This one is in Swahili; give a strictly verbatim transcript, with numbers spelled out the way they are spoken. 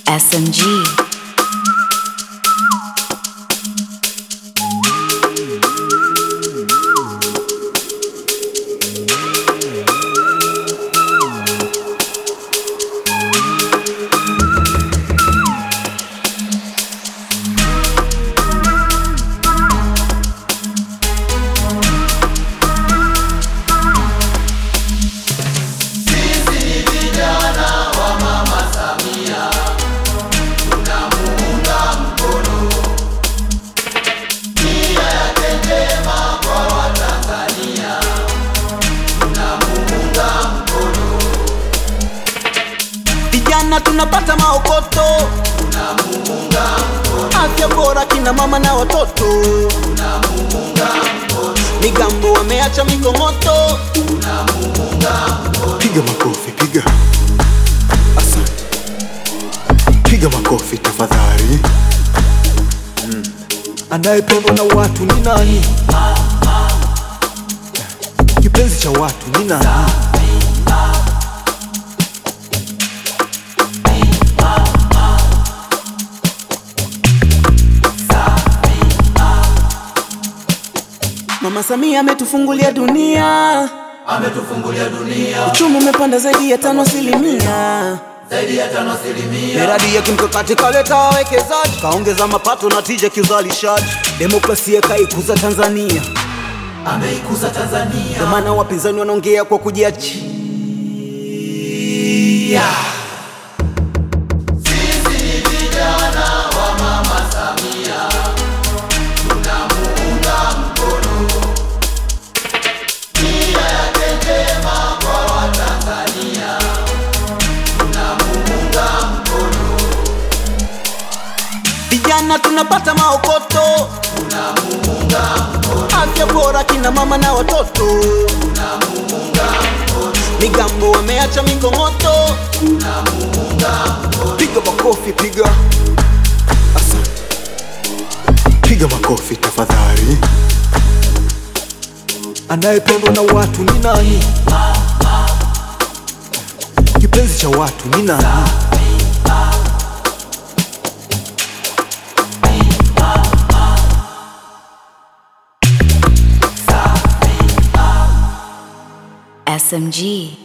S M G. Vijana tunapata maokoto, tunamuunga mkono. Afya bora kina mama na watoto, tunamuunga mkono. Migambo wameacha mikongoto, tunamuunga mkono. Piga makofi, piga. Asante. Piga makofi tafadhali. Mm. Anayependwa na watu ni nani? Kipenzi cha watu ni nani? Mama Samia ametufungulia dunia, ametufungulia dunia. Uchumi umepanda zaidi ya tano asilimia, zaidi ya tano asilimia. Miradi ya kimkakati kaleta wawekezaji, kaongeza mapato na tija kiuzalishaji. Demokrasia kaikuza Tanzania, ameikuza Tanzania. kwa maana wapinzani wanaongea kwa kujiachia. Sisi ni vijana wa Mama Samia, tunamuunga mkono. Nia yake njema kwa Watanzania, tunamuunga mkono. Vijana tunapata maokoto, tunamuunga mkono. Afya bora kina mama na watoto, tunamuunga mkono. Migambo wameacha mikongoto, tunamuunga mkono. Piga makofi, piga. Asante. Piga makofi tafadhali. Anayependwa na watu ni nani? Kipenzi cha watu ni nani? S M G.